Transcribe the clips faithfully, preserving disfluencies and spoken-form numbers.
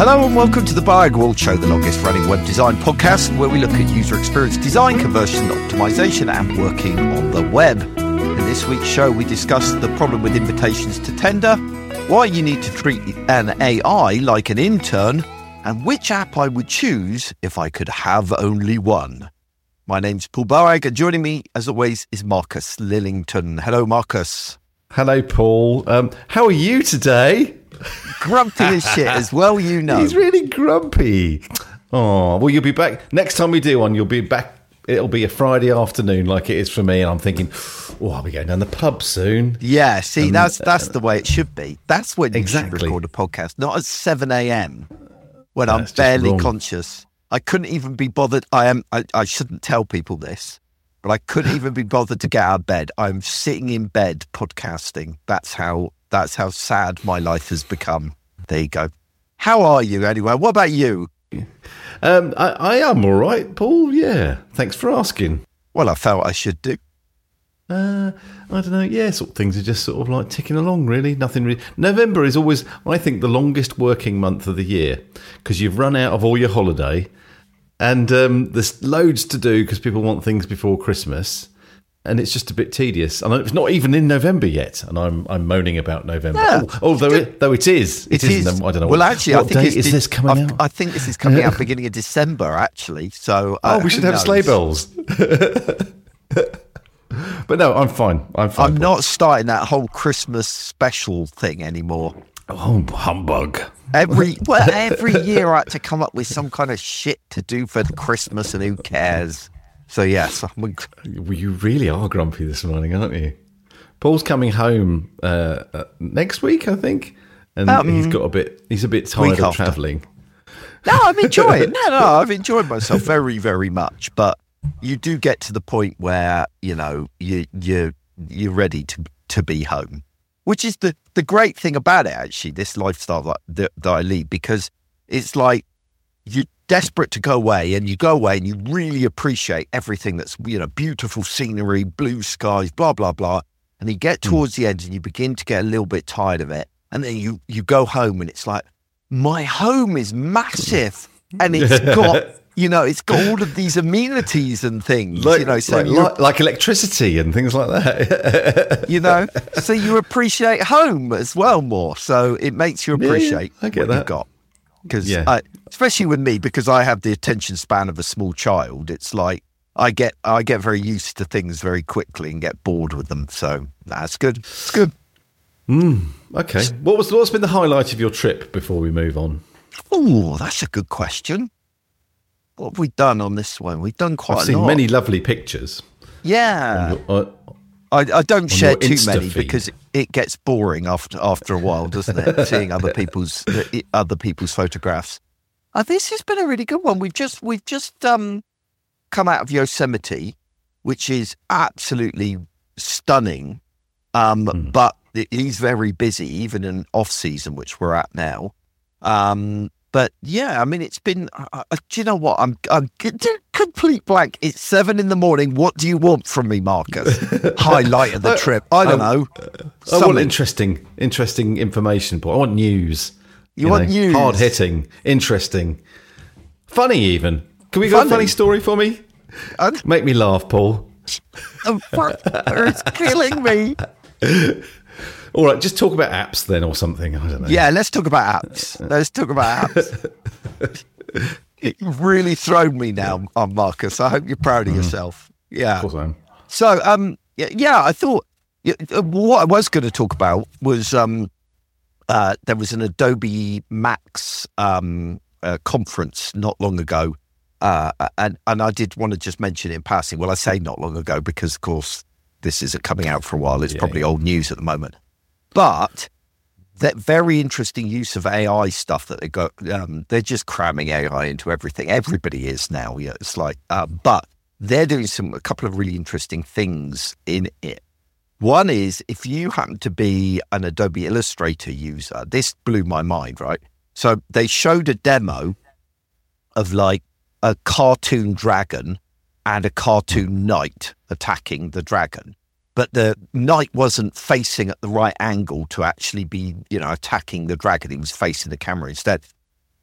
Hello and welcome to the Boag World Show, the longest running web design podcast where we look at user experience design, conversion, optimization and working on the web. In this week's show, we discuss the problem with invitations to tender, why you need to treat an A I like an intern, and which app I would choose if I could have only one. My name's Paul Boag, and joining me, as always, is Marcus Lillington. Hello, Marcus. Hello, Paul. Um, how are you today? Grumpy as shit, as well you know. He's really grumpy. Oh, well, you'll be back. Next time we do one, you'll be back. It'll be a Friday afternoon like it is for me, and I'm thinking, oh, I'll be going down the pub soon. Yeah, see, um, that's that's the way it should be. That's when you exactly. should record a podcast, not at seven a.m. when No, I'm it's just barely wrong. conscious. I couldn't even be bothered. I am. I, I shouldn't tell people this, but I couldn't even be bothered to get out of bed. I'm sitting in bed podcasting. That's how. That's how sad my life has become. There you go. How are you anyway? What about you? Um, I, I am all right, Paul. Yeah, thanks for asking. Well, I felt I should do. Uh, I don't know. Yeah, sort of things are just sort of like ticking along. Really, nothing. Really. November is always, I think, the longest working month of the year because you've run out of all your holiday, and um, there's loads to do because people want things before Christmas. And it's just a bit tedious. I know it's not even in November yet, and I'm I'm moaning about November. Yeah. Oh, although it, though it is, It it is. isn't. I don't know. Well, what, actually, what I think date it's is di- this coming I've- out? I think this is coming out beginning of December, actually. So uh, oh, we should who have sleigh knows? bells. But no, I'm fine. I'm fine. I'm Paul. not starting that whole Christmas special thing anymore. Oh, humbug! Every well, every year I had to come up with some kind of shit to do for Christmas, and who cares? So yes, I'm a, Well, you really are grumpy this morning, aren't you? Paul's coming home uh, uh, next week, I think, and Um, he's got a bit. He's a bit week tired of after. travelling. no, I'm enjoying. No, no, I've enjoyed myself very, very much. But you do get to the point where you know you you you're ready to to be home, which is the the great thing about it. Actually, this lifestyle that that, that I lead, because it's like you're desperate to go away, and you go away and you really appreciate everything that's, you know, beautiful scenery, blue skies, blah blah blah. And you get towards the end and you begin to get a little bit tired of it, and then you you go home and it's like, my home is massive and it's got, you know, it's got all of these amenities and things, Like, you know, so like, you like, like electricity and things like that. you know, so you appreciate home as well more. So it makes you Yeah, appreciate I get what that. you've got. Because, Yeah. especially with me, because I have the attention span of a small child, it's like I get I get very used to things very quickly and get bored with them. So that's good. It's good. Okay. What was what's been the highlight of your trip before we move on? Oh, that's a good question. What have we done on this one? We've done quite I've a seen lot. many lovely pictures. Yeah. Uh, I, I don't share your too Insta many feed. because it gets boring after after a while, doesn't it? Seeing other people's other people's photographs. Uh, this has been a really good one. We've just we've just um, come out of Yosemite, which is absolutely stunning, um, Hmm. but it is very busy, even in off season, which we're at now. Um, but yeah, I mean, it's been. Uh, uh, do you know what? I'm I'm c- complete blank. It's seven in the morning. What do you want from me, Marcus? Highlight of the Uh, trip. I don't um, know. I want Something. interesting, interesting information, Paul. I want news. You want news? Hard hitting, interesting, funny. Even can we go Funny? a funny story for me? Uh, Make me laugh, Paul. oh, fuck, it's killing me. All right, just talk about apps then, or something. I don't know. Yeah, let's talk about apps. Let's talk about apps. You've really thrown me now, uh, Marcus. I hope you're proud of yourself. Yeah. of course I am. So, um, yeah, yeah, I thought yeah, uh, what I was going to talk about was um, uh, there was an Adobe Max um, uh, conference not long ago, uh, and and I did want to just mention it in passing. Well, I say not long ago because, of course, this isn't coming out for a while. It's Yeah, probably yeah. old news at the moment, but that very interesting use of A I stuff that they got. Um, they're just cramming A I into everything. Everybody is now. Yeah, it's like, uh, but they're doing some a couple of really interesting things in it. One is if you happen to be an Adobe Illustrator user, this blew my mind, right? So they showed a demo of like a cartoon dragon and a cartoon knight attacking the dragon. But the knight wasn't facing at the right angle to actually be, you know, attacking the dragon. He was facing the camera instead.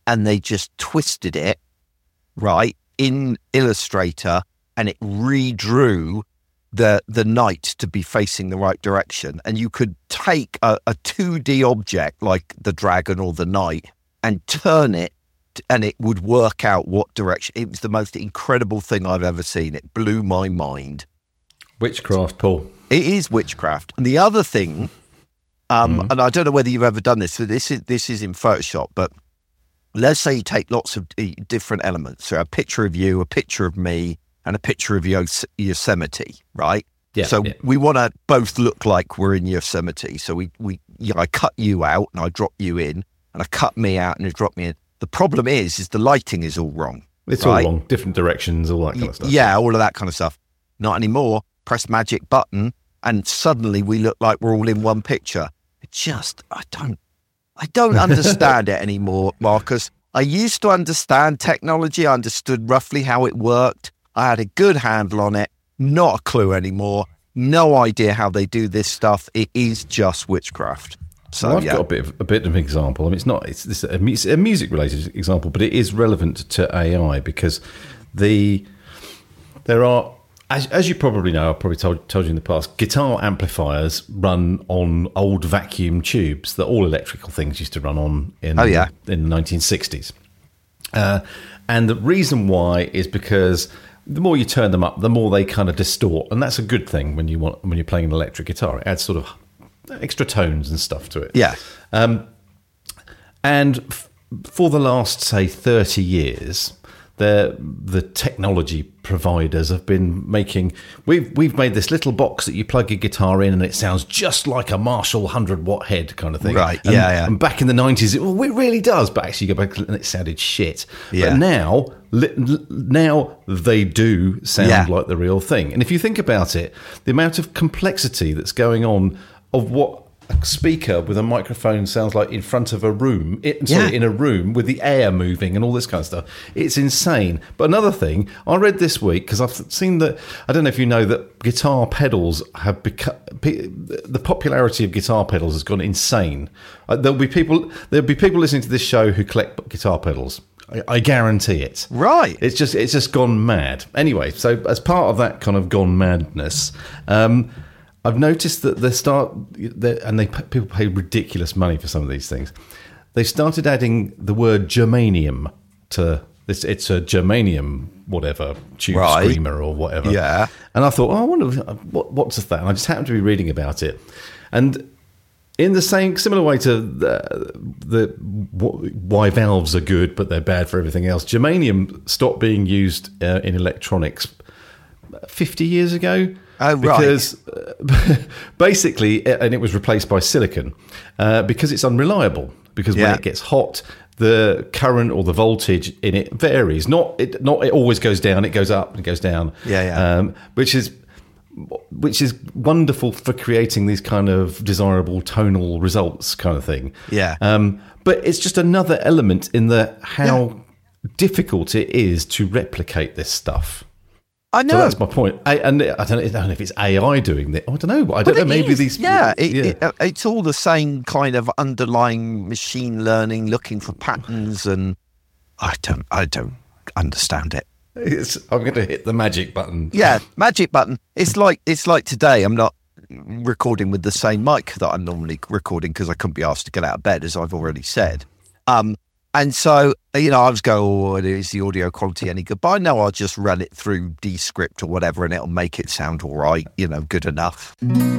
and they just twisted it, right, in Illustrator, and it redrew the the knight to be facing the right direction. And you could take a, a two D object like the dragon or the knight and turn it, and it would work out what direction. It was the most incredible thing I've ever seen. It blew my mind. Witchcraft, Paul. It is witchcraft. And the other thing, um, mm. and I don't know whether you've ever done this, so this is this is in Photoshop, but let's say you take lots of different elements. So a picture of you, a picture of me, and a picture of Yos- Yosemite, right? Yeah. So yeah. we want to both look like we're in Yosemite. So we, we you know, I cut you out and I drop you in, and I cut me out and I drop me in. The problem is, is the lighting is all wrong. It's right? all wrong. Different directions, all that kind of stuff. Yeah, all of that kind of stuff. Not anymore. Press magic button, and suddenly we look like we're all in one picture. It just, I don't, I don't understand it anymore, Marcus. I used to understand technology. I understood roughly how it worked. I had a good handle on it. Not a clue anymore. No idea how they do this stuff. It is just witchcraft. So well, I've yeah. got a bit of a bit of an example. I mean, it's not it's, it's a, it's a music related example, but it is relevant to A I because the there are. As, as you probably know, I've probably told, told you in the past, guitar amplifiers run on old vacuum tubes that all electrical things used to run on in, oh, yeah. in the nineteen sixties. Uh, and the reason why is because the more you turn them up, the more they kind of distort. And that's a good thing when, you want, when you're playing an electric guitar. It adds sort of extra tones and stuff to it. Yeah. Um, and f- for the last, say, thirty years... The the technology providers have been making. We've we've made this little box that you plug your guitar in, and it sounds just like a Marshall hundred watt head kind of thing. Right? And, yeah, yeah. And back in the nineties, it, well, it really does. But actually, you go back and it sounded shit. Yeah. But now, li, now they do sound yeah. like the real thing. And if you think about it, the amount of complexity that's going on of what a speaker with a microphone sounds like in front of a room, it, sorry, yeah. in a room with the air moving and all this kind of stuff. It's insane. But another thing, I read this week, because I've seen that, I don't know if you know that guitar pedals have become, the popularity of guitar pedals has gone insane. There'll be people, there'll be people listening to this show who collect guitar pedals. I, I guarantee it. Right. It's just, it's just gone mad. Anyway, so as part of that kind of gone madness, um, I've noticed that they start, and they people pay ridiculous money for some of these things. They started adding the word germanium to this. It's a germanium, whatever, tube right. screamer or whatever. Yeah. And I thought, oh, I wonder what, what's that. And I just happened to be reading about it, and in the same similar way to the, the why valves are good but they're bad for everything else, germanium stopped being used uh, in electronics fifty years ago. Oh, right. Because uh, basically, and it was replaced by silicon uh, because it's unreliable. Because yeah. when it gets hot, the current or the voltage in it varies. Not it, not it always goes down. It goes up and it goes down. Yeah, yeah. Um, which is which is wonderful for creating these kind of desirable tonal results, kind of thing. Yeah. Um, but it's just another element in the how yeah. difficult it is to replicate this stuff. I know. So that's my point. I, and I don't, I don't know if it's A I doing that. I don't know. I don't but know. Maybe is. these. Yeah, it, yeah. It, it's all the same kind of underlying machine learning, looking for patterns, and I don't, I don't understand it. It's, I'm going to hit the magic button. Yeah, magic button. It's like it's like today. I'm not recording with the same mic that I'm normally recording because I couldn't be asked to get out of bed, as I've already said. Um. And so, you know, I was going, oh, is the audio quality any good? But I know I'll just run it through Descript or whatever, and it'll make it sound all right, you know, good enough.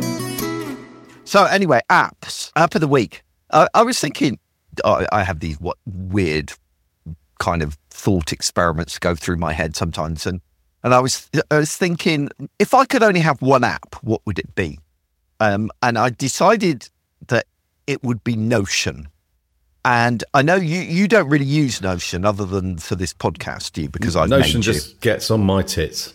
So anyway, apps, app of the week. Uh, I was thinking, oh, I have these what weird kind of thought experiments go through my head sometimes. And, and I was I was thinking, if I could only have one app, what would it be? Um, and I decided that it would be Notion. And I know you, you don't really use Notion other than for this podcast, do you? Because I've Notion named you. just gets on my tits.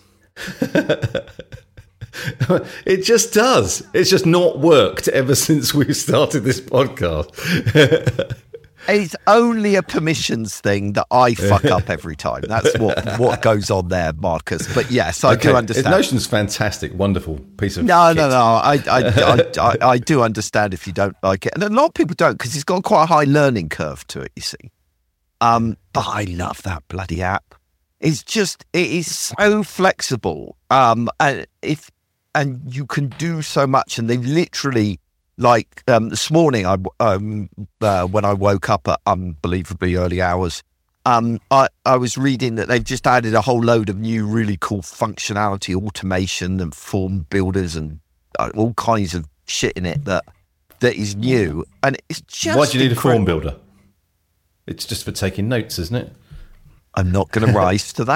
It just does. It's just not worked ever since we started this podcast. It's only a permissions thing that I fuck up every time. That's what, what goes on there, Marcus. But yes, I okay. do understand. Notion's fantastic, wonderful piece of No, kit. no, no. I, I, I, I, I do understand if you don't like it. And a lot of people don't because it's got quite a high learning curve to it, you see. Um, but I love that bloody app. It's just, it is so flexible. Um, and if, and you can do so much. And they've literally, like, um, this morning, I, um, uh, when I woke up at unbelievably early hours, um, I, I was reading that they've just added a whole load of new, really cool functionality, automation and form builders and uh, all kinds of shit in it that, that is new. And it's just Why do you need incredible. a form builder? It's just for taking notes, isn't it? I'm not going to rise to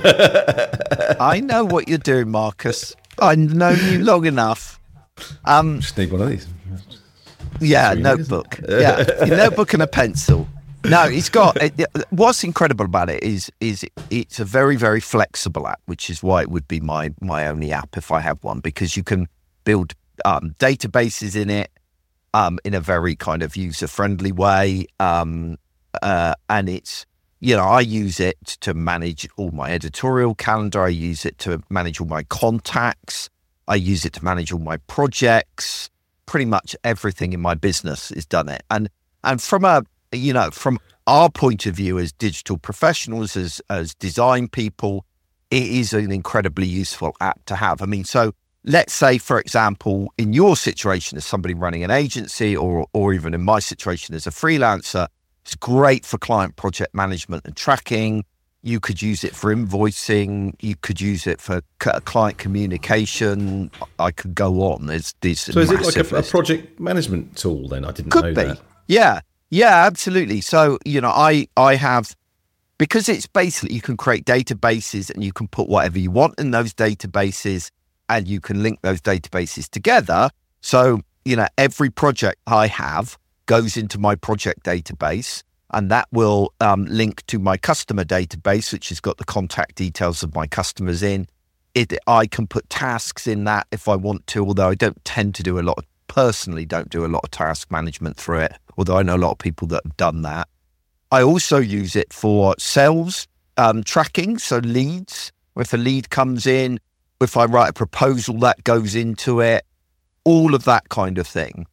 that. I know what you're doing, Marcus. I've known you long enough. Um, Just need one of these. yeah, Sweet, notebook. Yeah, a notebook and a pencil. No, it's got. It, what's incredible about it is, is it's a very, very flexible app, which is why it would be my my only app if I have one, because you can build um, databases in it um, in a very kind of user friendly way. Um, Uh, and it's, you know, I use it to manage all my editorial calendar. I use it to manage all my contacts. I use it to manage all my projects. Pretty much everything in my business is done it. And and from a, you know, from our point of view as digital professionals, as as design people, it is an incredibly useful app to have. I mean, so let's say, for example, in your situation as somebody running an agency, or or even in my situation as a freelancer, it's great for client project management and tracking. You could use it for invoicing. You could use it for c- client communication. I could go on. There's this. So is it like a, a project management tool then? I didn't could know be. that. Yeah, yeah, absolutely. So, you know, I I have, because it's basically, you can create databases and you can put whatever you want in those databases and you can link those databases together. So, you know, every project I have goes into my project database, and that will um, link to my customer database, which has got the contact details of my customers in it. I can put tasks in that if I want to, although I don't tend to do a lot of, personally don't do a lot of task management through it, although I know a lot of people that have done that. I also use it for sales um, tracking, so leads. If a lead comes in, if I write a proposal, that goes into it, all of that kind of thing.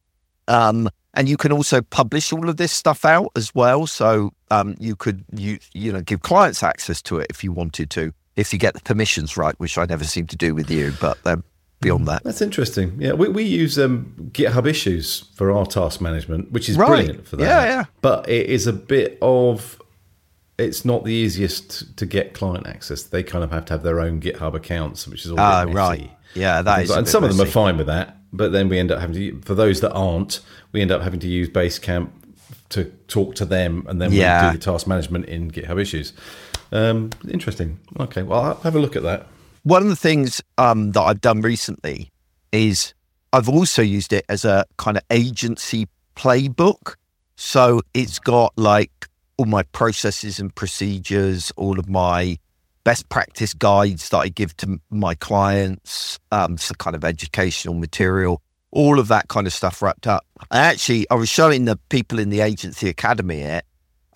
Um, and you can also publish all of this stuff out as well. So um, you could you you know give clients access to it if you wanted to, if you get the permissions right, which I never seem to do with you. But um, beyond that, that's interesting. Yeah, we we use um, GitHub Issues for our task management, which is right. brilliant for that. Yeah, yeah. But it is a bit of, it's not the easiest to get client access. They kind of have to have their own GitHub accounts, which is all Ah, messy. right. Yeah, that is. And, a and bit some of them messy. are fine with that, but then we end up having to, for those that aren't, we end up having to use Basecamp to talk to them, and then Yeah. we do the task management in GitHub Issues. Um, interesting. Okay, well, I'll have a look at that. One of the things um, that I've done recently is I've also used it as a kind of agency playbook. So it's got like all my processes and procedures, all of my best practice guides that I give to my clients, um, some kind of educational material, all of that kind of stuff wrapped up. I actually, I was showing the people in the agency academy it,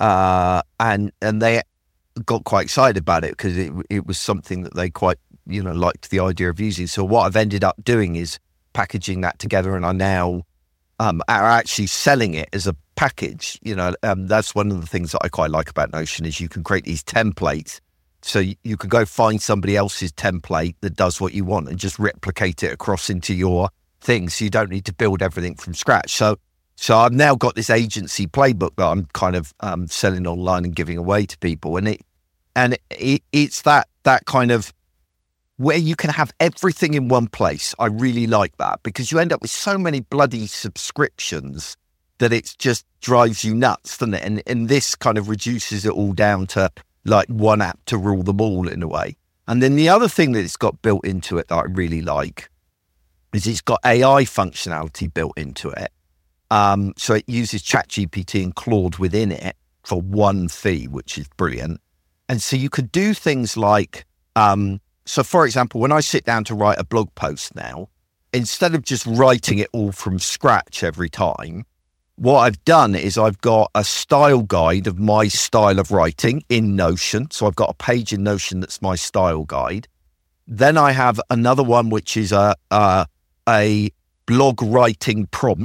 uh, and and they got quite excited about it because it it was something that they quite, you know, liked the idea of using. So what I've ended up doing is packaging that together, and I now um, are actually selling it as a package. You know, um, that's one of the things that I quite like about Notion is you can create these templates. So you, you could go find somebody else's template that does what you want and just replicate it across into your thing. So you don't need to build everything from scratch. So so I've now got this agency playbook that I'm kind of um, selling online and giving away to people. And it and it, it's that that kind of where you can have everything in one place. I really like that because you end up with so many bloody subscriptions that it just drives you nuts, doesn't it? And, and this kind of reduces it all down to like one app to rule them all in a way. And then the other thing that it's got built into it that I really like is it's got A I functionality built into it. Um, so it uses ChatGPT and Claude within it for one fee, which is brilliant. And so you could do things like, um, so for example, when I sit down to write a blog post now, instead of just writing it all from scratch every time, what I've done is I've got a style guide of my style of writing in Notion. So I've got a page in Notion that's my style guide. Then I have another one, which is a, a, a blog writing prompt,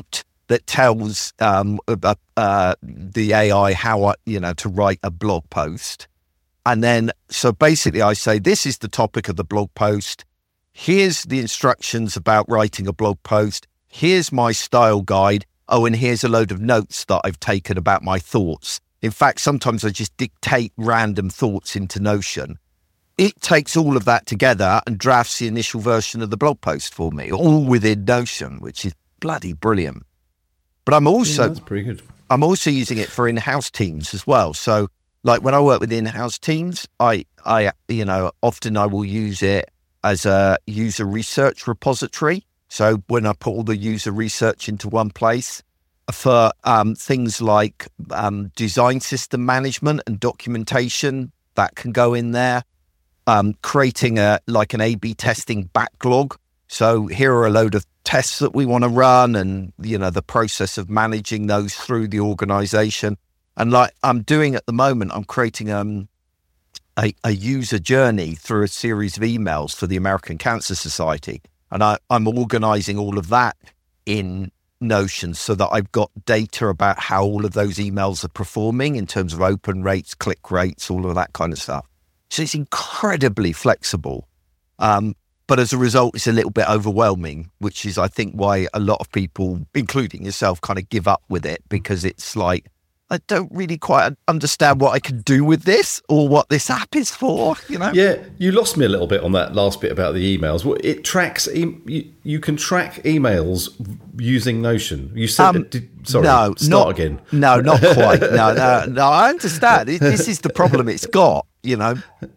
that tells um, uh, uh, the A I how I, you know, to write a blog post. And then, so basically I say, this is the topic of the blog post. Here's the instructions about writing a blog post. Here's my style guide. Oh, and here's a load of notes that I've taken about my thoughts. In fact, sometimes I just dictate random thoughts into Notion. It takes all of that together and drafts the initial version of the blog post for me, all within Notion, which is bloody brilliant. But I'm also, yeah, that's pretty good. I'm also using it for in-house teams as well. So like when I work with in-house teams, I, I, you know, often I will use it as a user research repository. So when I put all the user research into one place for um, things like um, design system management and documentation, that can go in there. Um, creating a like an A B testing backlog. So here are a load of tests that we want to run, and you know the process of managing those through the organization. And like I'm doing at the moment, I'm creating um, a, a user journey through a series of emails for the American Cancer Society, and I, I'm organizing all of that in Notion so that I've got data about how all of those emails are performing in terms of open rates, click rates, all of that kind of stuff. So it's incredibly flexible. Um, but as a result, it's a little bit overwhelming, which is, I think, why a lot of people, including yourself, kind of give up with it, because it's like, I don't really quite understand what I can do with this or what this app is for, you know? Yeah, you lost me a little bit on that last bit about the emails. Well, it tracks, e- you, you can track emails using Notion. You said, Um, did, sorry, no, start not, again. No, not quite. No, no, no, I understand. It, this is the problem it's got, you know?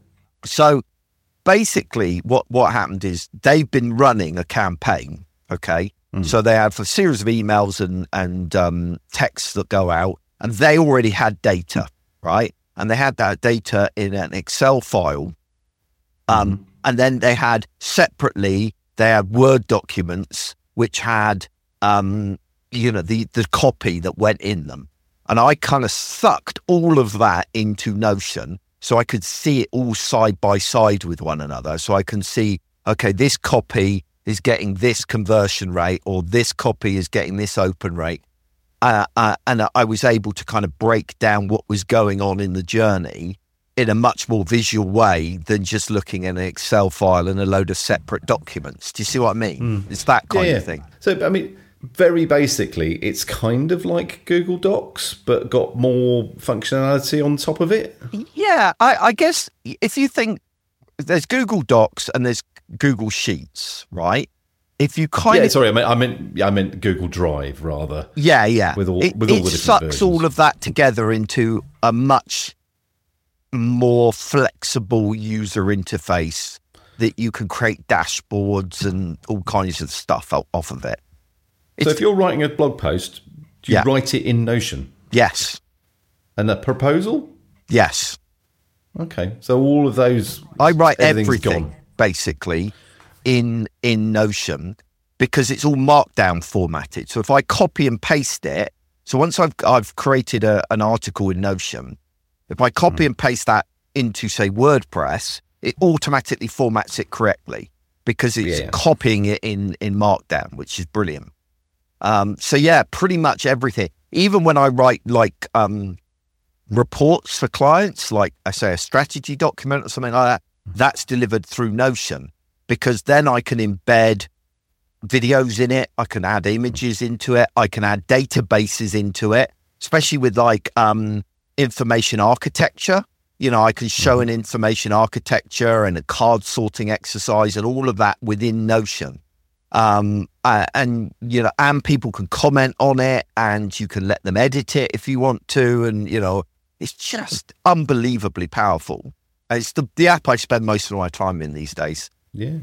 So basically what, what happened is they've been running a campaign, okay? Mm. So they have a series of emails and, and um, texts that go out, and they already had data, right? And they had that data in an Excel file. Um, mm-hmm. And then they had separately, they had Word documents, which had, um, you know, the, the copy that went in them. And I kind of sucked all of that into Notion so I could see it all side by side with one another. So I can see, okay, this copy is getting this conversion rate, or this copy is getting this open rate. Uh, uh, and I was able to kind of break down what was going on in the journey in a much more visual way than just looking at an Excel file and a load of separate documents. Do you see what I mean? Mm. It's that kind yeah, yeah. of thing. So, I mean, very basically, it's kind of like Google Docs, but got more functionality on top of it. Yeah, I, I guess if you think there's Google Docs and there's Google Sheets, right? If you kind yeah, of sorry, I meant I meant I meant Google Drive rather. Yeah, yeah. With all it, with all it the different sucks versions. all of that together into a much more flexible user interface that you can create dashboards and all kinds of stuff out, off of it. It's, so if you're writing a blog post, do you yeah. write it in Notion? Yes. And a proposal? Yes. Okay, so all of those. I write everything gone. basically. in in Notion, because it's all markdown formatted. So if I copy and paste it, so once I've I've created a, an article in Notion, if I copy mm. and paste that into, say, WordPress, it automatically formats it correctly because it's yeah. copying it in, in markdown, which is brilliant. Um, so yeah, pretty much everything. Even when I write like um, reports for clients, like I say a strategy document or something like that, that's delivered through Notion. Because then I can embed videos in it, I can add images into it, I can add databases into it, especially with like um, information architecture. You know, I can show an information architecture and a card sorting exercise and all of that within Notion. Um, uh, and, you know, and people can comment on it and you can let them edit it if you want to. And, you know, it's just unbelievably powerful. It's the, the app I spend most of my time in these days. Yeah.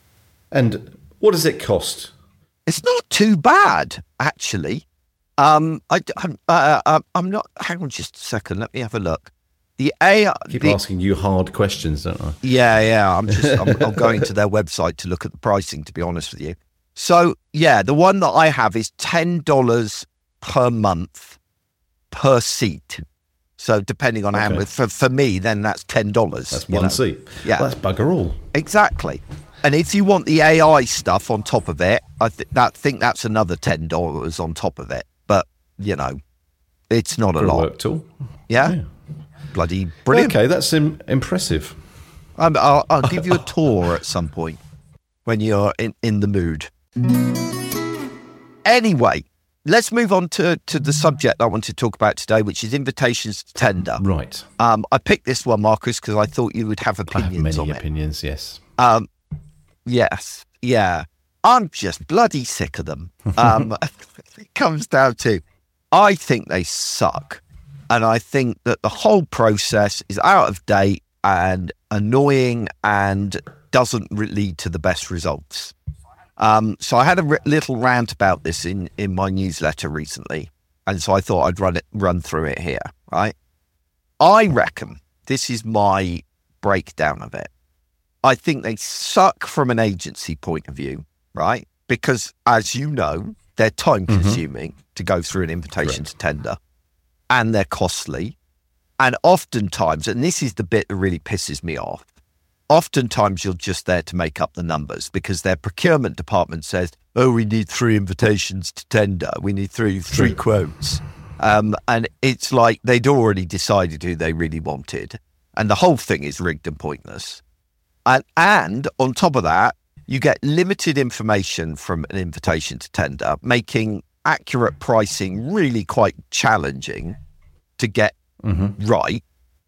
And what does it cost? It's not too bad, actually. Um, I, I'm, uh, I'm not, hang on just a second, let me have a look. The A I... I keep the, asking you hard questions, don't I? Yeah, yeah. I'm just, I'm, I'm going to their website to look at the pricing, to be honest with you. So, yeah, the one that I have is ten dollars per month per seat. So depending on okay. how much, for, for me, then that's ten dollars. That's one know? seat. Yeah. Well, that's bugger all. Exactly. And if you want the A I stuff on top of it, I th- that, think that's another ten dollars on top of it. But, you know, it's not a For lot. Work tool. Yeah? yeah. Bloody brilliant. Okay, that's im- impressive. I'm, I'll, I'll give you a tour at some point when you're in, in the mood. Anyway, let's move on to, to the subject I want to talk about today, which is invitations to tender. Right. Um, I picked this one, Marcus, because I thought you would have I opinions have on many it. opinions, yes. Um, yes, yeah. I'm just bloody sick of them. Um, it comes down to, I think they suck. And I think that the whole process is out of date and annoying and doesn't re- lead to the best results. Um, so I had a r- little rant about this in, in my newsletter recently. And so I thought I'd run it, run through it here, right? I reckon this is my breakdown of it. I think they suck from an agency point of view, right? Because as you know, they're time consuming mm-hmm. to go through an invitation Correct. to tender, and they're costly. And oftentimes, and this is the bit that really pisses me off, oftentimes you're just there to make up the numbers because their procurement department says, oh, we need three invitations to tender. We need three, three quotes. Um, and it's like they'd already decided who they really wanted. And the whole thing is rigged and pointless. And, and on top of that, you get limited information from an invitation to tender, making accurate pricing really quite challenging to get mm-hmm. right.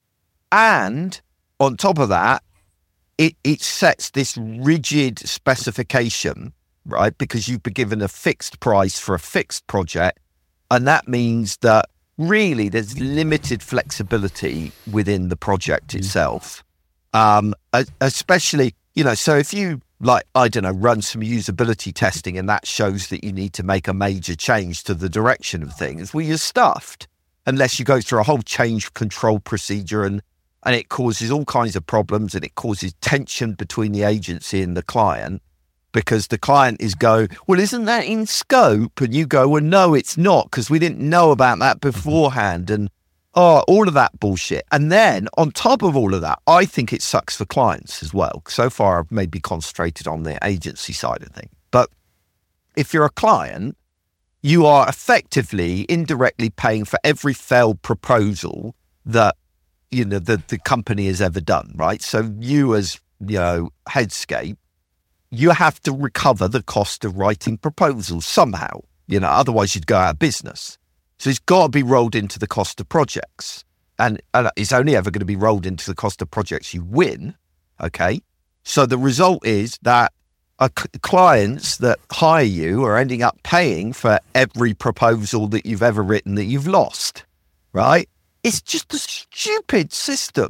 And on top of that, it, it sets this rigid specification, right? Because you've been given a fixed price for a fixed project. And that means that really there's limited flexibility within the project itself. Um, especially, you know, so if you like, I don't know, run some usability testing and that shows that you need to make a major change to the direction of things, well, you're stuffed unless you go through a whole change control procedure and, and it causes all kinds of problems and it causes tension between the agency and the client because the client is going, well, isn't that in scope? And you go, well, no, it's not because we didn't know about that beforehand. And oh, all of that bullshit. And then on top of all of that, I think it sucks for clients as well. So far, I've maybe concentrated on the agency side of things. But if you're a client, you are effectively indirectly paying for every failed proposal that, you know, the, the company has ever done, right? So you as, you know, Headscape, you have to recover the cost of writing proposals somehow, you know, otherwise you'd go out of business. So it's got to be rolled into the cost of projects. And, and it's only ever going to be rolled into the cost of projects you win, okay? So the result is that uh, c- clients that hire you are ending up paying for every proposal that you've ever written that you've lost, right? It's just a stupid system.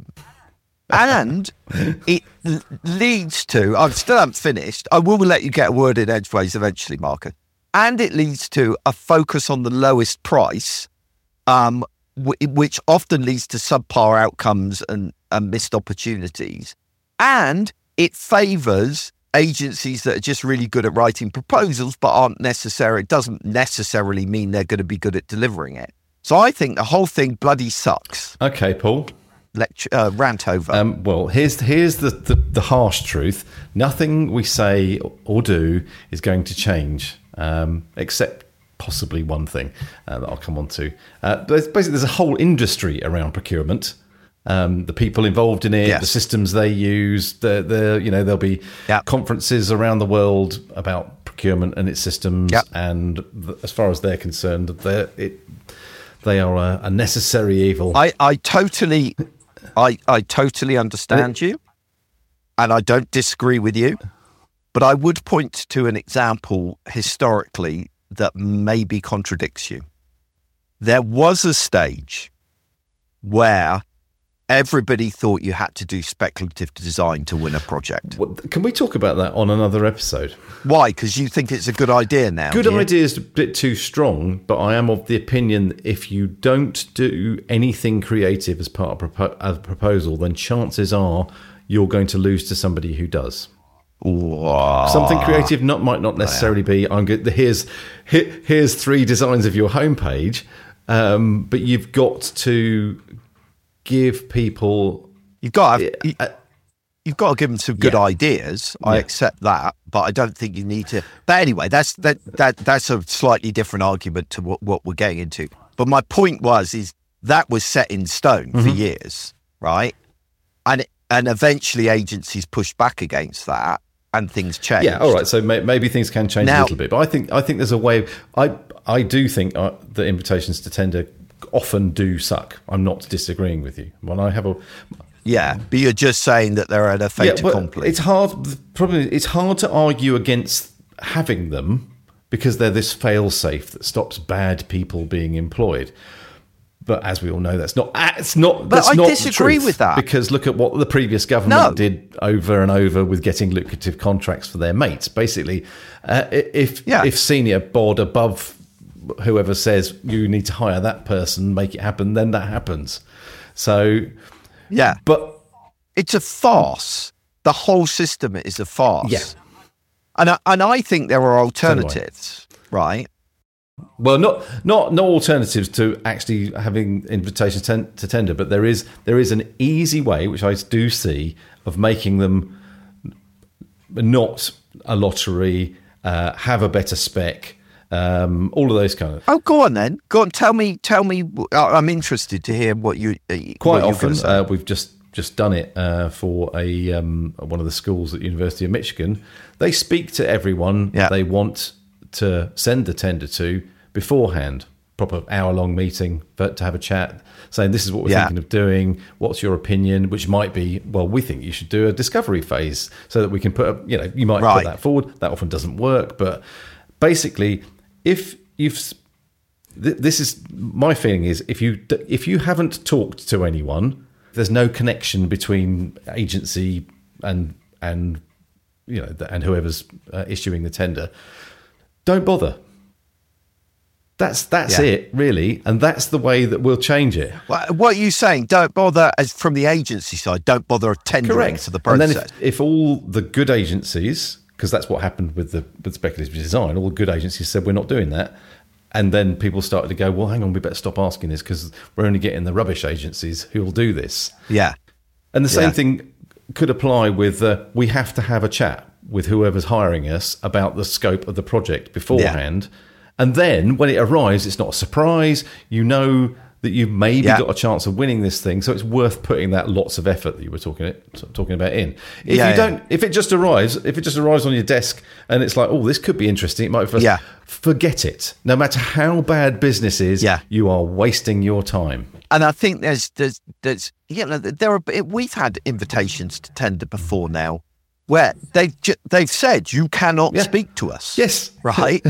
And it l- leads to, I still haven't finished, I will let you get a word in edgeways eventually, Marcus. And it leads to a focus on the lowest price, um, w- which often leads to subpar outcomes and, and missed opportunities. And it favours agencies that are just really good at writing proposals, but aren't necessary. It doesn't necessarily mean they're going to be good at delivering it. So I think the whole thing bloody sucks. Okay, Paul. Lecture, uh, rant over. Um, well, here's here's the, the, the harsh truth. Nothing we say or do is going to change. Um, except possibly one thing uh, that I'll come on to. Uh, but basically, there's a whole industry around procurement. Um, the people involved in it, yes. the systems they use, the the you know there'll be yep. conferences around the world about procurement and its systems. Yep. And th- as far as they're concerned, they're, it they are a, a necessary evil. I, I totally, I I totally understand you, and I don't disagree with you. But I would point to an example historically that maybe contradicts you. There was a stage where everybody thought you had to do speculative design to win a project. Well, can we talk about that on another episode? Why? Because you think it's a good idea now. Good idea is a bit too strong, but I am of the opinion that if you don't do anything creative as part of propo- a proposal, then chances are you're going to lose to somebody who does. Whoa. Something creative not might not necessarily be I'm good. Here's here, here's three designs of your homepage, um, but you've got to give people you've got to have, you, you've got to give them some good Yeah. ideas. I Yeah. accept that, but I don't think you need to. But anyway, that's that that that's a slightly different argument to what, what we're getting into. But my point was, is that was set in stone for Mm-hmm. years, right? And and eventually agencies pushed back against that, and things changed. Yeah, all right. So may, maybe things can change Now- a little bit, but I think I think there's a way. I I do think uh, that invitations to tender often do suck. I'm not disagreeing with you. When I have a Yeah, but you're just saying that they're at a fait but accompli. it's hard. Probably it's hard to argue against having them because they're this fail safe that stops bad people being employed. But as we all know, that's not. It's not. But That's I not the disagree truth, with that. because look at what the previous government No. did over and over with getting lucrative contracts for their mates. Basically, uh, if Yeah. if senior bod above whoever says you need to hire that person, make it happen, then that happens. So, yeah, but it's a farce. The whole system is a farce. Yeah. And I, and I think there are alternatives, right? Well, not not no alternatives to actually having invitations ten, to tender, but there is there is an easy way, which I do see, of making them not a lottery, uh, have a better spec, um, all of those kind of. Oh, go on then. Go on. Tell me. Tell me. I- I'm interested to hear what you. Uh, Quite what you're often, gonna say. uh, we've just just done it uh, for a um, one of the schools at the University of Michigan. They speak to everyone Yeah. they want to send the tender to beforehand. Proper hour long meeting, but to have a chat, saying this is what we're Yeah. thinking of doing. What's your opinion? Which might be, well, we think you should do a discovery phase so that we can put, a, you know, you might Right. put that forward. That often doesn't work, but basically, if you've th- this is my feeling is if you d- if you haven't talked to anyone, there's no connection between agency and and you know and whoever's uh, issuing the tender. Don't bother. That's that's Yeah. it really, and that's the way that we'll change it. What what are you saying? Don't bother, as from the agency side. Don't bother tendering to the And process. then if, if all the good agencies, because that's what happened with the with speculative design, all the good agencies said we're not doing that, and then people started to go, well, hang on, we better stop asking this because we're only getting the rubbish agencies who will do this. yeah, And the same Yeah. thing could apply with uh, we have to have a chat with whoever's hiring us about the scope of the project beforehand. And then when it arrives, it's not a surprise. You know that you've maybe Yeah. got a chance of winning this thing. So it's worth putting that lots of effort that you were talking talking about in. If Yeah, you yeah. don't, if it just arrives, if it just arrives on your desk and it's like, oh, this could be interesting, it might be first, Yeah. forget it. No matter how bad business is, Yeah. you are wasting your time. and I think there's there's there's you know there are we've had invitations to tender before now, where they've ju- they've said you cannot Yeah. speak to us. Yes. right.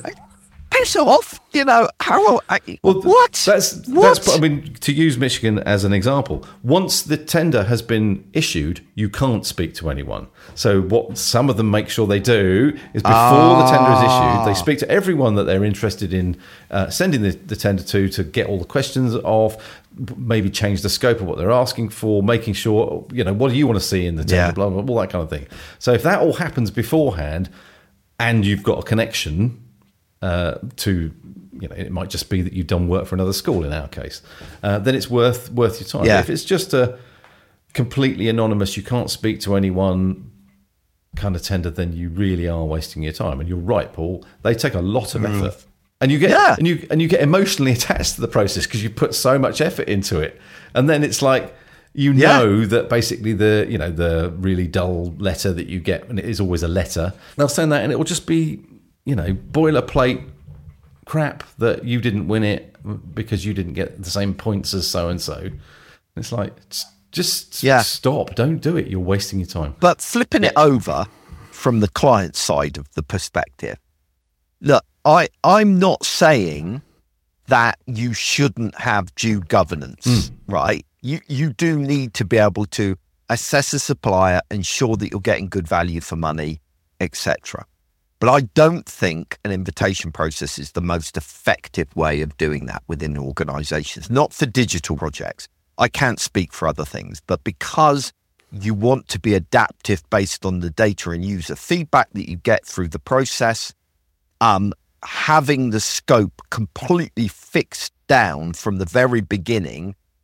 Piss off, you know how? I, Well, th- what? That's what? that's. I mean, to use Michigan as an example, once the tender has been issued, you can't speak to anyone. So what some of them make sure they do is before the tender is issued, they speak to everyone that they're interested in uh, sending the, the tender to to get all the questions off, maybe change the scope of what they're asking for, making sure you know what do you want to see in the tender, Yeah. blah, blah blah, all that kind of thing. So if that all happens beforehand, and you've got a connection. Uh, to you know, it might just be that you've done work for another school in our case. Uh, then it's worth worth your time. Yeah. If it's just a completely anonymous, you can't speak to anyone kind of tender, then you really are wasting your time. And you're right, Paul. They take a lot of effort, and you get Yeah. and you and you get emotionally attached to the process because you put so much effort into it, and then it's like. You Yeah. know that basically the you know the really dull letter that you get, and it is always a letter. They'll send that, and it will just be you know boilerplate crap that you didn't win it because you didn't get the same points as so and so. It's like just, just Yeah. stop, don't do it. You're wasting your time. But flipping it over from the client side of the perspective, look, I, I'm not saying that you shouldn't have due governance, right? You you do need to be able to assess a supplier, ensure that you're getting good value for money, et cetera. But I don't think an invitation process is the most effective way of doing that within organizations, not for digital projects. I can't speak for other things, but because you want to be adaptive based on the data and user feedback that you get through the process, um, having the scope completely fixed down from the very beginning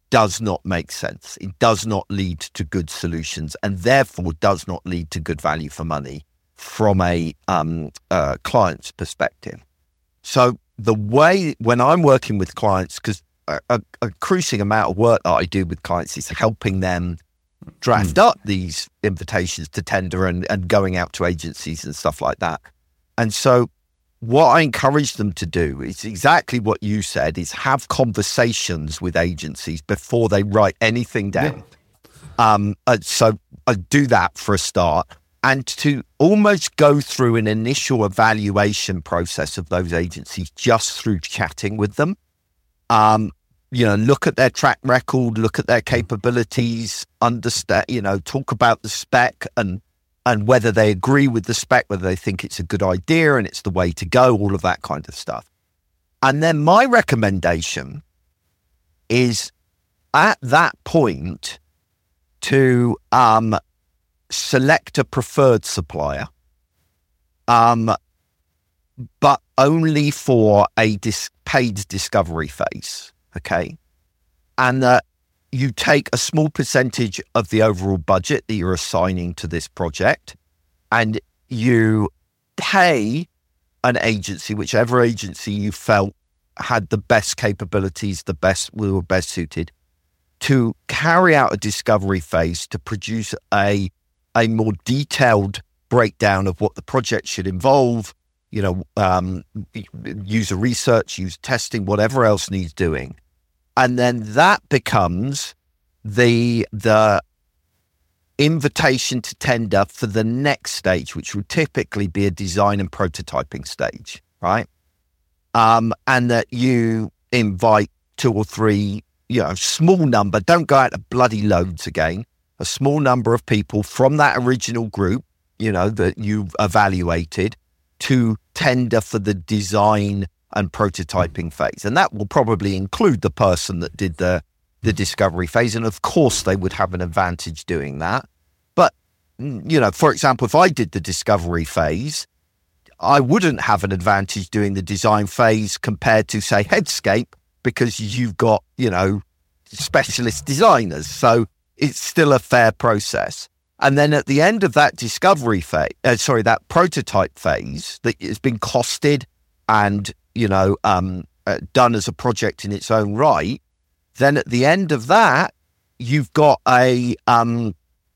does not make sense. It does not lead to good solutions, and therefore does not lead to good value for money from a um, uh, client's perspective. So the way, when I'm working with clients, because a, a, a crucial amount of work that I do with clients is helping them draft mm. up these invitations to tender and, and going out to agencies and stuff like that. And so what I encourage them to do is exactly what you said, is have conversations with agencies before they write anything down. Yeah. Um, uh, so I do that for a start, and to almost go through an initial evaluation process of those agencies just through chatting with them. Um, you know, look at their track record, look at their capabilities, understand, you know, talk about the spec and and whether they agree with the spec, whether they think it's a good idea and it's the way to go, all of that kind of stuff. And then my recommendation is at that point to um, select a preferred supplier, um, but only for a dis- paid discovery phase, okay? And that uh, you take a small percentage of the overall budget that you're assigning to this project, and you pay an agency, whichever agency you felt had the best capabilities, the best, we were best suited, to carry out a discovery phase to produce a a more detailed breakdown of what the project should involve, you know, um, user research, user testing, whatever else needs doing. And then that becomes the the invitation to tender for the next stage, which would typically be a design and prototyping stage, right? Um, and that you invite two or three, you know, small number, don't go out to bloody loads again, a small number of people from that original group, you know, that you've evaluated to tender for the design and prototyping phase. And that will probably include the person that did the, the discovery phase. And of course they would have an advantage doing that. But, you know, for example, if I did the discovery phase, I wouldn't have an advantage doing the design phase compared to, say, Headscape, because you've got, you know, specialist designers. So it's still a fair process. And then at the end of that discovery phase, uh, sorry, that prototype phase that has been costed and, you know, um, uh, done as a project in its own right, then at the end of that, you've got a, um,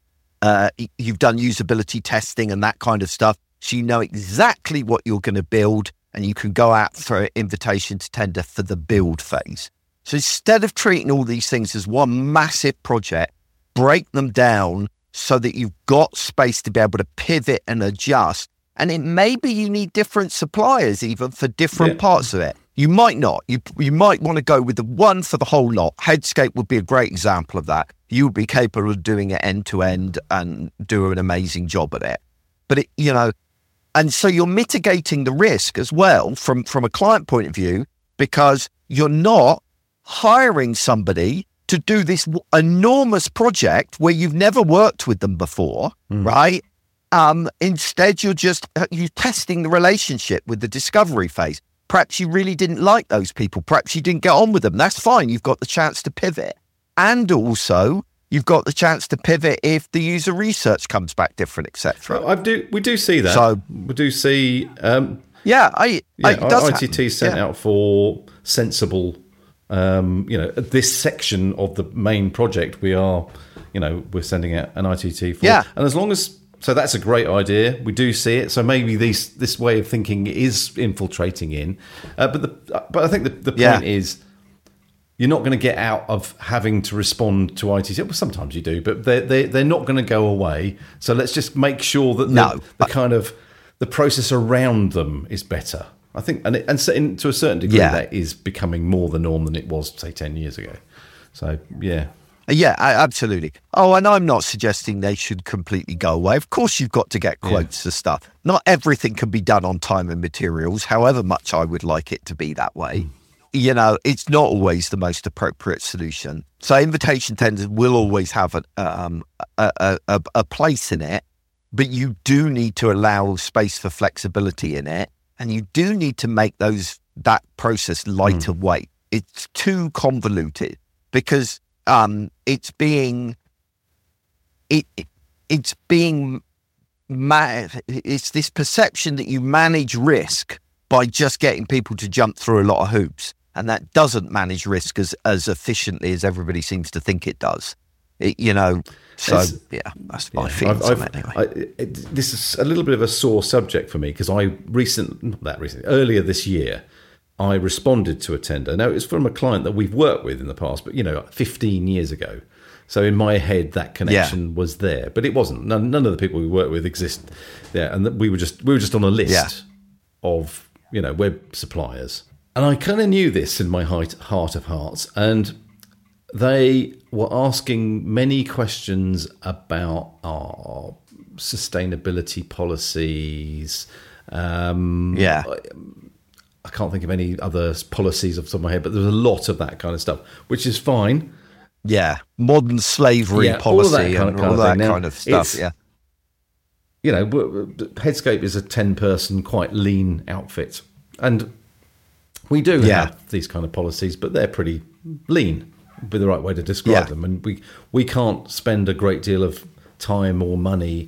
uh, you've done usability testing and that kind of stuff. So you know exactly what you're going to build, and you can go out for an invitation to tender for the build phase. So instead of treating all these things as one massive project, break them down so that you've got space to be able to pivot and adjust. And it maybe you need different suppliers even for different yeah. parts of it. You might not. You you might want to go with the one for the whole lot. Headscape would be a great example of that. You would be capable of doing it end to end and do an amazing job at it. But it, you know, and so you're mitigating the risk as well from, from a client point of view, because you're not hiring somebody to do this enormous project where you've never worked with them before, mm. right? Um, instead, you're just you're testing the relationship with the discovery phase. Perhaps you really didn't like those people. Perhaps you didn't get on with them. That's fine. You've got the chance to pivot. And also, you've got the chance to pivot if the user research comes back different, et cetera. I do. We do see that. So we do see. Um, yeah, I. Yeah, I, it does I T T sent yeah. out for sensible. Um, you know, this section of the main project, we are, you know, we're sending out an I T T for. Yeah, and as long as. So that's a great idea. We do see it. So maybe this this way of thinking is infiltrating in. Uh, but the but I think the, the point yeah. is you're not going to get out of having to respond to I T T. Well, sometimes you do, but they're, they they're not going to go away. So let's just make sure that the, no, the kind of the process around them is better. I think, and, it, and so in, to a certain degree, yeah. that is becoming more the norm than it was, say, ten years ago. So, yeah. Yeah, absolutely. Oh, and I'm not suggesting they should completely go away. Of course, you've got to get quotes yeah. for stuff. Not everything can be done on time and materials, however much I would like it to be that way. Mm. You know, it's not always the most appropriate solution. So invitation tenders will always have a, um, a, a, a place in it, but you do need to allow space for flexibility in it, and you do need to make those that process lighter mm. weight. It's too convoluted because um, it's being, it, it it's being, ma- it's this perception that you manage risk by just getting people to jump through a lot of hoops. And that doesn't manage risk as, as efficiently as everybody seems to think it does. It, you know, so it's, yeah, that's my yeah, feelings I've, I've, anyway. I, it, this is a little bit of a sore subject for me because I recent, not that recently, earlier this year, I responded to a tender. Now, it's from a client that we've worked with in the past, but, you know, fifteen years ago. So in my head, that connection yeah. was there, but it wasn't. None, none of the people we work with exist there. And we were just, we were just on a list yeah. of, you know, web suppliers. And I kind of knew this in my heart, heart of hearts. And they were asking many questions about our sustainability policies. Um, yeah. I, I can't think of any other policies off the top of my head, but there's a lot of that kind of stuff, which is fine. Yeah. Modern slavery yeah, policy all that kind and of, all kind that of, now, kind of stuff. Yeah. You know, Headscape is a ten-person, quite lean outfit. And we do yeah. have these kind of policies, but they're pretty lean, would be the right way to describe yeah. them. And we, we can't spend a great deal of time or money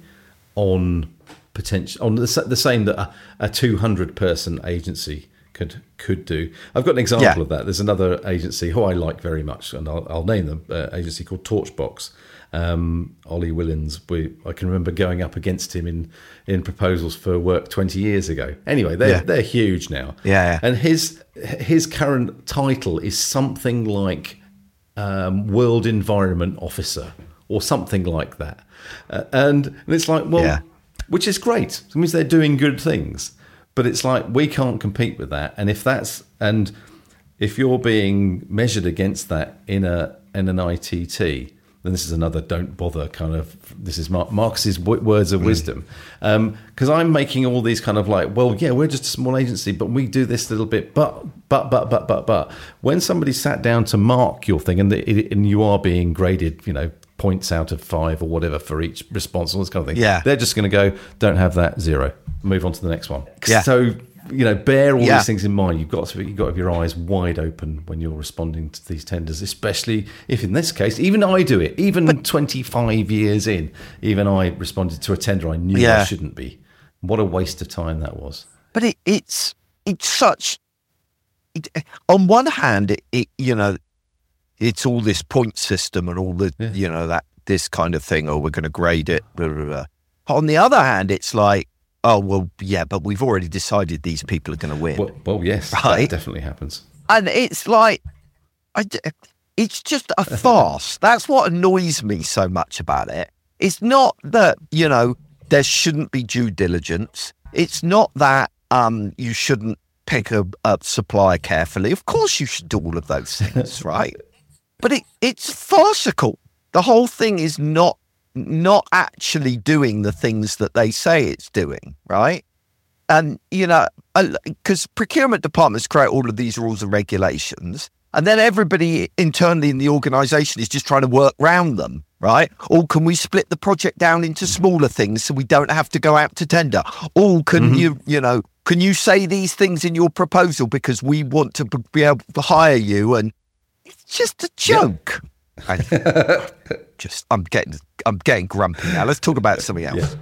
on potential on the, the same that a, a two hundred person agency could could do. I've got an example yeah. of that. There's another agency who I like very much, and I'll, I'll name them, uh, agency called Torchbox. Um, Ollie Willens, we, I can remember going up against him in, in proposals for work twenty years ago. Anyway, they're, yeah. they're huge now. Yeah, yeah. And his his current title is something like um, World Environment Officer or something like that. Uh, and, and it's like, well, yeah. which is great. It means they're doing good things. But it's like, we can't compete with that. And if that's, and if you're being measured against that in a in an I T T, then this is another don't bother kind of, this is Mar- Marcus's w- words of wisdom. Because um, I'm making all these kind of like, well, yeah, we're just a small agency, but we do this little bit, but, but, but, but, but, but. When somebody sat down to mark your thing and, the, and you are being graded, you know, points out of five or whatever for each response, all this kind of thing, yeah. they're just going to go, don't have that, zero. Move on to the next one. Yeah. So, you know, bear all yeah. these things in mind. You've got to you've got to have your eyes wide open when you're responding to these tenders, especially if in this case, even I do it. Even but, twenty-five years in, even I responded to a tender I knew yeah. I shouldn't be. What a waste of time that was. But it, it's it's such. It, on one hand, it, it you know, it's all this point system and all the yeah. you know that this kind of thing. Oh, we're going to grade it. Blah, blah, blah. On the other hand, it's like, oh, well, yeah, but we've already decided these people are going to win. Well, well yes, right? That definitely happens. And it's like, I, it's just a farce. That's what annoys me so much about it. It's not that, you know, there shouldn't be due diligence. It's not that um, you shouldn't pick a, a supplier carefully. Of course you should do all of those things, right? But it, it's farcical. The whole thing is not not actually doing the things that they say it's doing, right? And, you know, because procurement departments create all of these rules and regulations, and then everybody internally in the organisation is just trying to work around them, right? Or can we split the project down into smaller things so we don't have to go out to tender? Or can mm-hmm. you, you know, can you say these things in your proposal because we want to be able to hire you? And it's just a joke. Yeah. I just, I'm getting, I'm getting grumpy now. Let's talk about something else.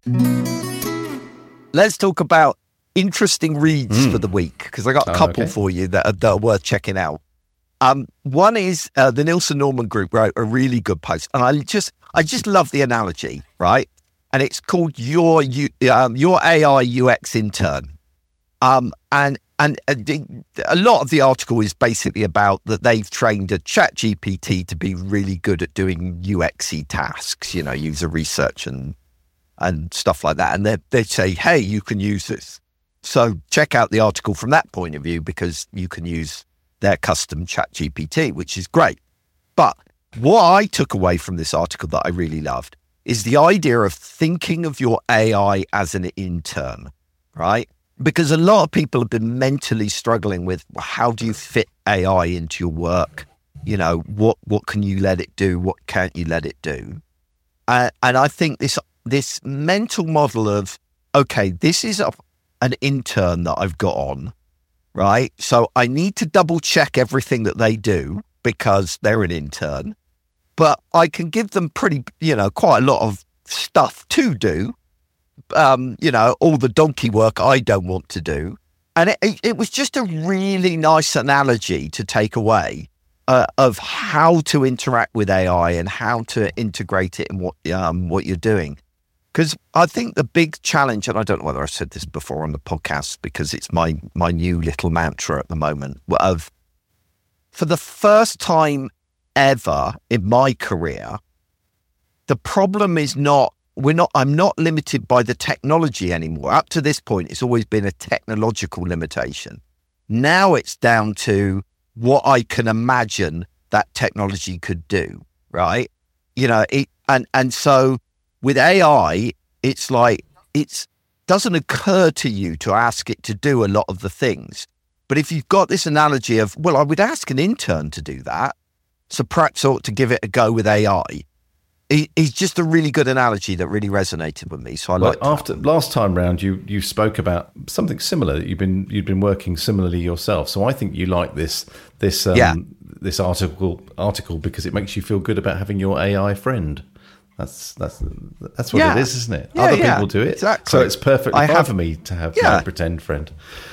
Yeah. Let's talk about interesting reads mm. for the week, because I got a couple oh, okay. for you that are, that are worth checking out. Um, one is uh, the Nielsen Norman Group wrote a really good post, and I just, I just love the analogy, right? And it's called your, you, um, your A I U X intern, um, and. And a lot of the article is basically about that they've trained a Chat G P T to be really good at doing U X-y tasks, you know, user research and and stuff like that. And they they say, hey, you can use this. So check out the article from that point of view, because you can use their custom Chat G P T, which is great. But what I took away from this article that I really loved is the idea of thinking of your A I as an intern, right? Because a lot of people have been mentally struggling with, well, how do you fit A I into your work? You know, what what can you let it do? What can't you let it do? Uh, and I think this this mental model of, okay, this is a, an intern that I've got on, right? So I need to double check everything that they do because they're an intern. but I can give them pretty, you know, quite a lot of stuff to do. Um, you know, all the donkey work I don't want to do. And it, it, it was just a really nice analogy to take away uh, of how to interact with A I and how to integrate it in what um, what you're doing. Because I think the big challenge, and I don't know whether I said this before on the podcast because it's my my new little mantra at the moment, of for the first time ever in my career, the problem is not, we're not, I'm not limited by the technology anymore. Up to this point, it's always been a technological limitation. Now it's down to what I can imagine that technology could do, right? You know, it, and, and so with A I, it's like, it doesn't occur to you to ask it to do a lot of the things. But if you've got this analogy of, well, I would ask an intern to do that, so perhaps I ought to give it a go with A I. It's just a really good analogy that really resonated with me. So I like. After last time round, you you spoke about something similar. You've been you've been working similarly yourself. So I think you like this this um, yeah. this article article because it makes you feel good about having your A I friend. That's that's that's what yeah. it is, isn't it? Yeah, Other yeah, people do it, exactly. So it's perfectly I fine have, for me to have yeah. my pretend friend.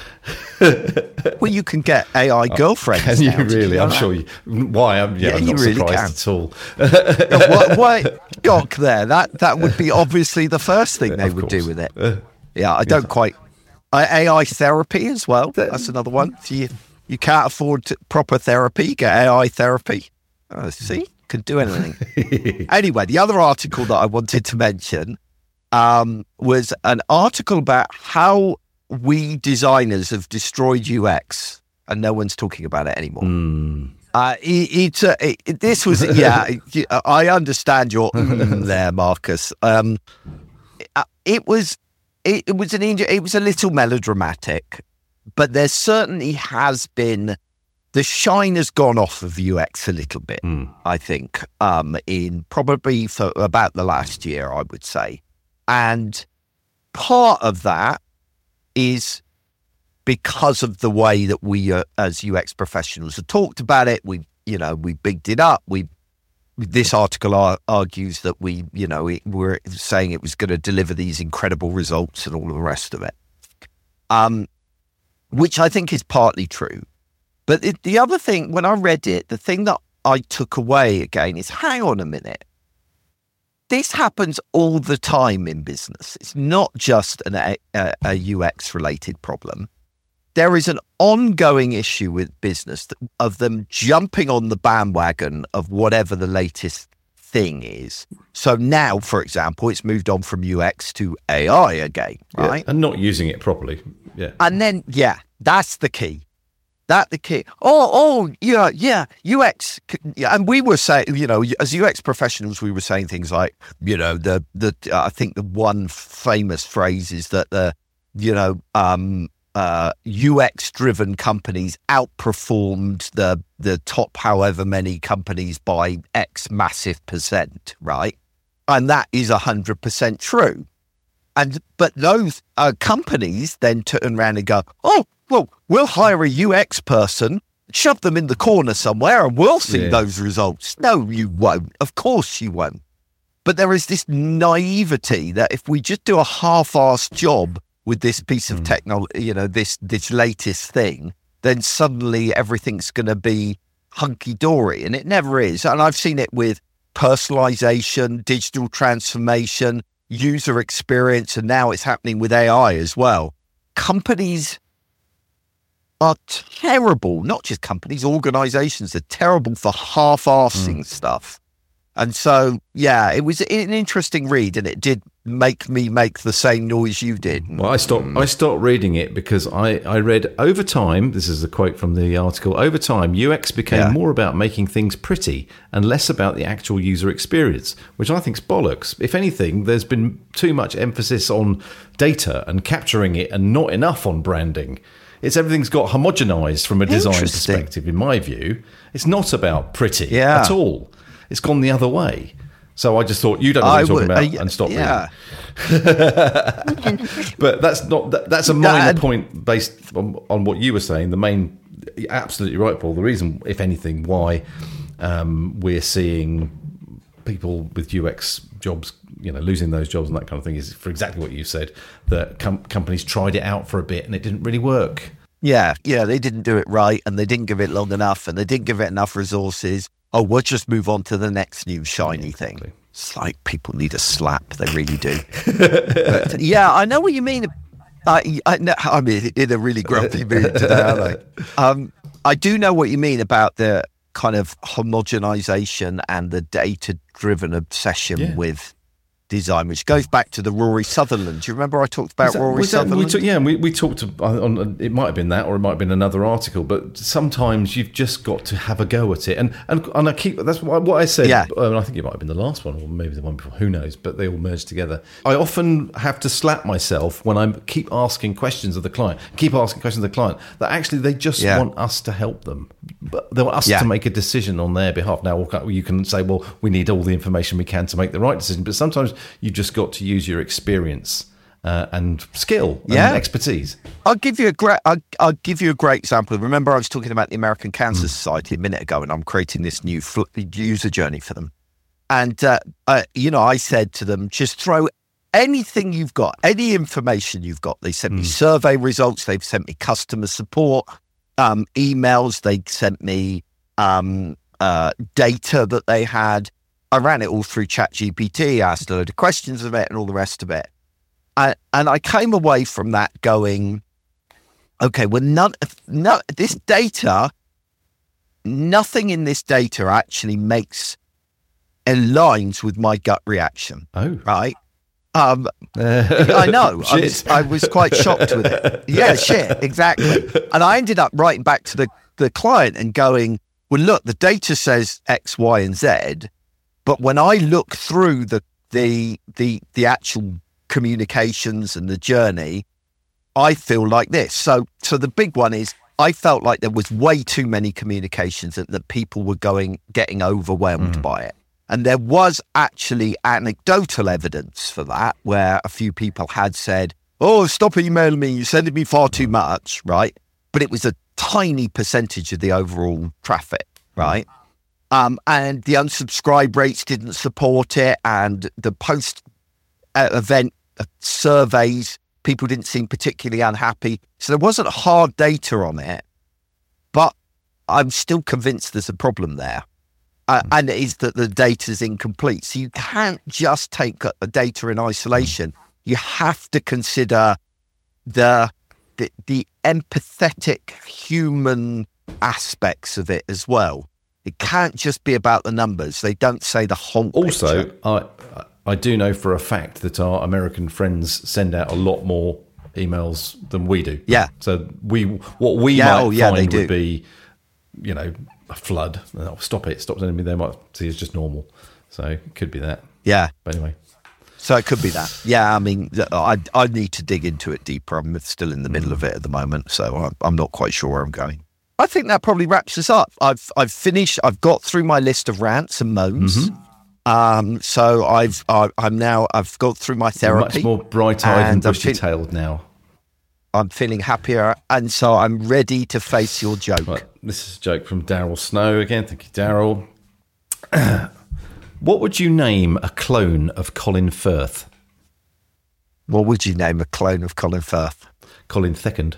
Well, you can get A I girlfriends. Can you now, really? you I'm sure you. Why? I'm, yeah, yeah, I'm you not really surprised can. at all. Why, why Gok there? That that would be obviously the first thing they of would course. do with it. Yeah, I don't yeah. quite. I, A I therapy as well. That, That's another one. So you you can't afford to, proper therapy, get A I therapy. Oh, see, could do anything. Anyway, the other article that I wanted to mention um, was an article about how we designers have destroyed U X, and no one's talking about it anymore. Mm. Uh, it, it's uh, it, this was yeah. I understand your mm there, Marcus. Um, it, it was it, it was an it was a little melodramatic, but there certainly has been the shine has gone off of U X a little bit. Mm. I think um, in probably for about the last year, I would say, and part of that is because of the way that we, uh, as U X professionals, have talked about it. We, you know, we bigged it up. We, this article ar- argues that we, you know, we were saying it was going to deliver these incredible results and all the rest of it, um, which I think is partly true. But it, the other thing, when I read it, the thing that I took away again is, hang on a minute. This happens all the time in business. It's not just an, a, a U X-related problem. There is an ongoing issue with business that, of them jumping on the bandwagon of whatever the latest thing is. So now, for example, it's moved on from U X to A I again, right? Yeah, and not using it properly. Yeah. And then, yeah, that's the key. That the key. Oh, oh, yeah, yeah, U X. And we were saying, you know, as U X professionals, we were saying things like, you know, the, the, uh, I think the one famous phrase is that the, you know, um, uh, U X driven companies outperformed the, the top however many companies by X massive percent, right? And that is a hundred percent true. And, but those uh, companies then turn around and go, oh, well, we'll hire a U X person, shove them in the corner somewhere, and we'll see yeah. those results. No, you won't. Of course you won't. But there is this naivety that if we just do a half-assed job with this piece of mm. technology, you know, this this latest thing, then suddenly everything's going to be hunky-dory, and it never is. And I've seen it with personalization, digital transformation, user experience, and now it's happening with A I as well. Companies are terrible, not just companies, organizations are terrible for half-assing mm. stuff. And so, yeah, it was an interesting read, and it did make me make the same noise you did. Well, I stopped I stopped reading it because I, I read, over time, this is a quote from the article, over time, U X became yeah. more about making things pretty and less about the actual user experience, which I think is bollocks. If anything, there's been too much emphasis on data and capturing it and not enough on branding. It's everything's got homogenized from a design perspective, in my view. It's not about pretty yeah. at all. It's gone the other way. So I just thought, you don't know what I you're would, talking about, uh, and stop yeah. reading. But that's not that, that's a minor uh, point based on, on what you were saying. The main, you're absolutely right, Paul. The reason, if anything, why um, we're seeing people with U X jobs, you know, losing those jobs and that kind of thing is for exactly what you said, that com- companies tried it out for a bit and it didn't really work. Yeah, yeah, they didn't do it right, and they didn't give it long enough, and they didn't give it enough resources. Oh, we'll just move on to the next new shiny yeah, exactly. thing. It's like people need a slap. They really do. But, yeah, I know what you mean. I, I, no, I mean, in a really grumpy mood today, aren't I? Um, I do know what you mean about the kind of homogenization and the data-driven obsession yeah. with design, which goes back to the Rory Sutherland. Do you remember I talked about that, Rory Sutherland? We talk, yeah, we, we talked on, it might have been that, or it might have been another article, but sometimes you've just got to have a go at it. And and, and I keep, that's what, what I said, yeah. um, I think it might have been the last one, or maybe the one before, who knows, but they all merged together. I often have to slap myself when I keep asking questions of the client, keep asking questions of the client, that actually they just yeah. want us to help them. But they want us yeah. to make a decision on their behalf. Now, you can say, well, we need all the information we can to make the right decision, but sometimes you've just got to use your experience uh, and skill and yeah. expertise. I'll give you a great. I'll, I'll give you a great example. Remember, I was talking about the American Cancer mm. Society a minute ago, and I'm creating this new fl- user journey for them. And uh, uh, you know, I said to them, just throw anything you've got, any information you've got. They sent mm. me survey results. They've sent me customer support um, emails. They sent me um, uh, data that they had. I ran it all through ChatGPT, asked a load of questions of it and all the rest of it. I, and I came away from that going, okay, well, none, no, this data, nothing in this data actually makes, aligns with my gut reaction. Oh. Right? Um, I know. I was, I was quite shocked with it. Yeah, shit, exactly. And I ended up writing back to the, the client and going, well, look, the data says X, Y, and Z. But when I look through the, the the the actual communications and the journey, I feel like this. So so the big one is I felt like there was way too many communications and that people were going getting overwhelmed mm. by it. And there was actually anecdotal evidence for that, where a few people had said, oh, stop emailing me, you're sending me far too much, right? But it was a tiny percentage of the overall traffic, right? Mm. Um, and the unsubscribe rates didn't support it, and the post-event uh, surveys, people didn't seem particularly unhappy. So there wasn't hard data on it, but I'm still convinced there's a problem there. Uh, and it is that the data is incomplete. So you can't just take the data in isolation. You have to consider the the, the empathetic human aspects of it as well. It can't just be about the numbers. They don't say the whole Also, picture. I I do know for a fact that our American friends send out a lot more emails than we do. Yeah. So we what we yeah, might oh, yeah, find would be, you know, a flood. Oh, stop it. Stop sending me. They might see it's just normal. So it could be that. Yeah. But anyway. So it could be that. Yeah, I mean, I I need to dig into it deeper. I'm still in the middle of it at the moment, so I'm not quite sure where I'm going. I think that probably wraps us up. I've I've finished. I've got through my list of rants and moans. Mm-hmm. Um, so I've I, I'm now I've got through my therapy. Much more bright-eyed and, and bushy-tailed now. I'm feeling happier, and so I'm ready to face your joke. Right, this is a joke from Daryl Snow again. Thank you, Daryl. What would you name a clone of Colin Firth? What would you name a clone of Colin Firth? Colin Thecond.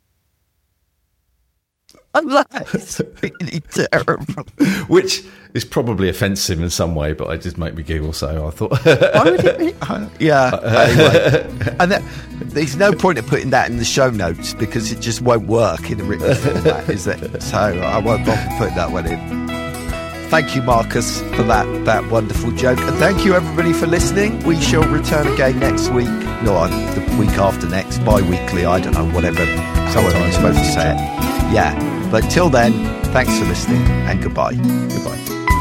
That's really terrible. Which is probably offensive in some way, but it just made me giggle, so I thought... Why would it be? Yeah, anyway. And that, there's no point in putting that in the show notes because it just won't work in a written format, is it? So I won't bother putting that one in. Thank you, Marcus, for that, that wonderful joke. And thank you, everybody, for listening. We shall return again next week. No, the week after next, bi-weekly, I don't know, whatever. Someone I'm supposed to say it. Yeah. But till then, thanks for listening and goodbye. Goodbye.